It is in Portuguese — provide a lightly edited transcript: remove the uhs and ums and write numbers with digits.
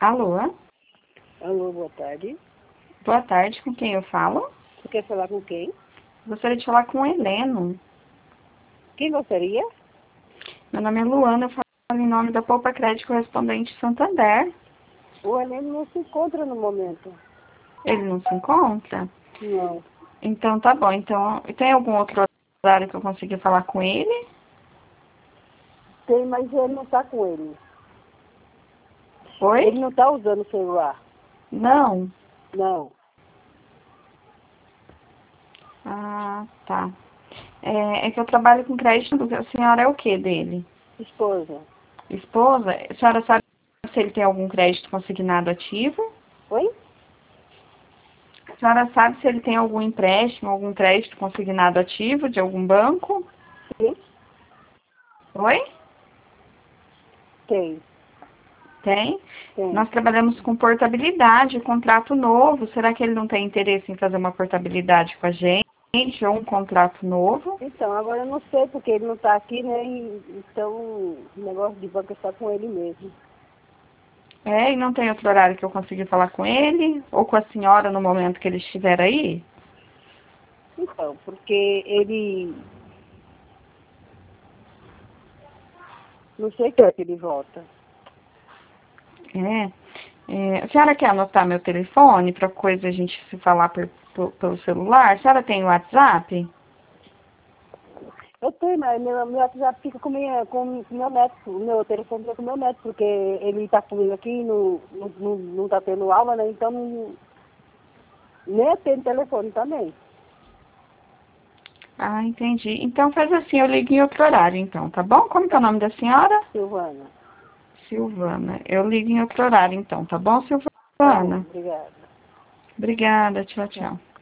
Alô? Alô, boa tarde. Boa tarde, com quem eu falo? Você quer falar com quem? Gostaria de falar com o Heleno. Quem gostaria? Meu nome é Luana, eu falo em nome da Poupa Crédito Correspondente Santander. O Heleno não se encontra no momento. Ele não se encontra? Não. Então tá bom. Então, tem algum outro horário que eu consiga falar com ele? Tem, mas ele não está com ele. Oi? Ele não está usando o celular. Não? Não. Ah, tá. É que eu trabalho com crédito. A senhora é o que dele? Esposa. Esposa? A senhora sabe se ele tem algum crédito consignado ativo? Oi? A senhora sabe se ele tem algum empréstimo, algum crédito consignado ativo de algum banco? Sim. Oi? Tem. Tem? Tem. Nós trabalhamos com portabilidade, contrato novo. Será que ele não tem interesse em fazer uma portabilidade com a gente ou um contrato novo? Então, agora eu não sei porque ele não está aqui, né? Então, o negócio de banco está com ele mesmo. É, e não tem outro horário que eu consiga falar com ele? Ou com a senhora no momento que ele estiver aí? Então, porque ele... Não sei que hora que ele volta. A senhora quer anotar meu telefone para coisa a gente se falar pelo celular? A senhora tem WhatsApp? Eu tenho, mas meu WhatsApp fica com meu neto, o meu telefone fica com meu neto, porque ele está comigo aqui, não está tendo aula, né? Então nem eu tenho telefone também. Ah, entendi. Então faz assim, eu ligo em outro horário então, tá bom? Como que é o nome da senhora? Silvana. Silvana. Eu ligo em outro horário então, tá bom, Tá bom, Silvana? obrigada. Obrigada, tchau, Tchau. tchau.